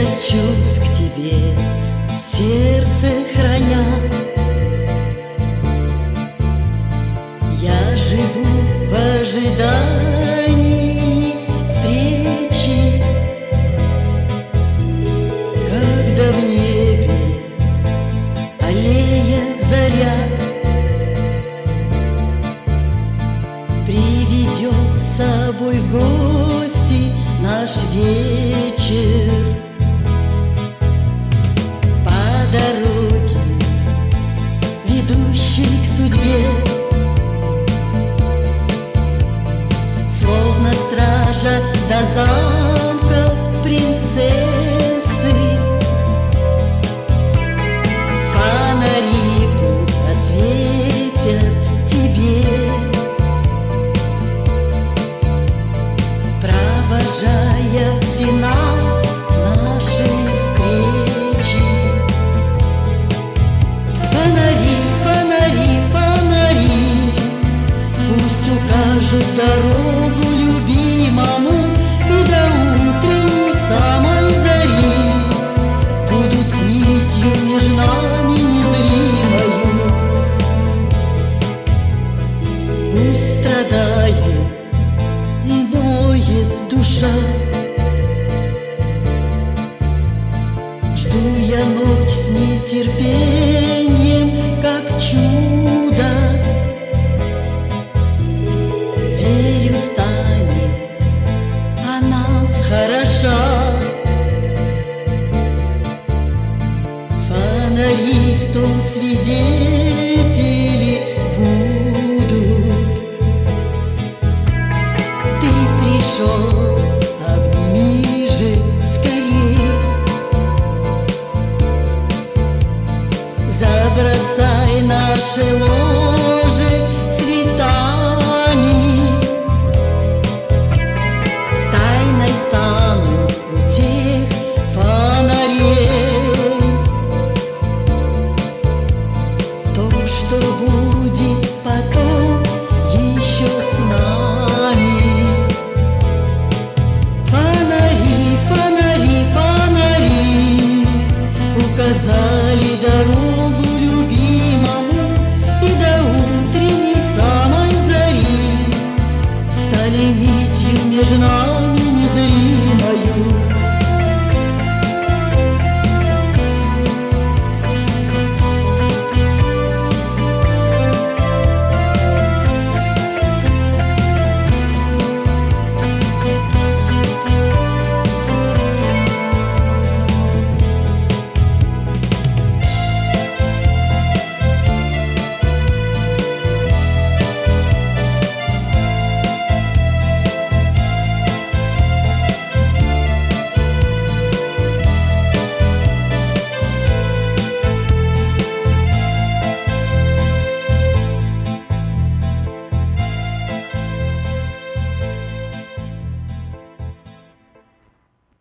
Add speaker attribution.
Speaker 1: Нежность чувств к тебе в сердце храня, я живу в ожидании встречи, когда в небе аллея заря приведет с собой в гости наш вечер. По дороге, ведущей к судьбе, словно стража до замка принцессы, фонари путь осветят тебе, провожая финал нашей встречи. Фонари, фонари, фонари, пусть укажут дорогу любимому, и до утренней самой зари будут нитью между нами незримою. Пусть страдает и ноет душа, жду я ночь с нетерпением, как чудо. Верю, станет она хороша. Фонари в том свидетели будут. Ты пришел, обними же скорей, забросай наше ложе цветами, тайной станут у тех фонарей. То, что будет потом, еще с нами. Фонари, фонари, фонари указали дорогу любимому, и до утренней самой зари стали нитью между нами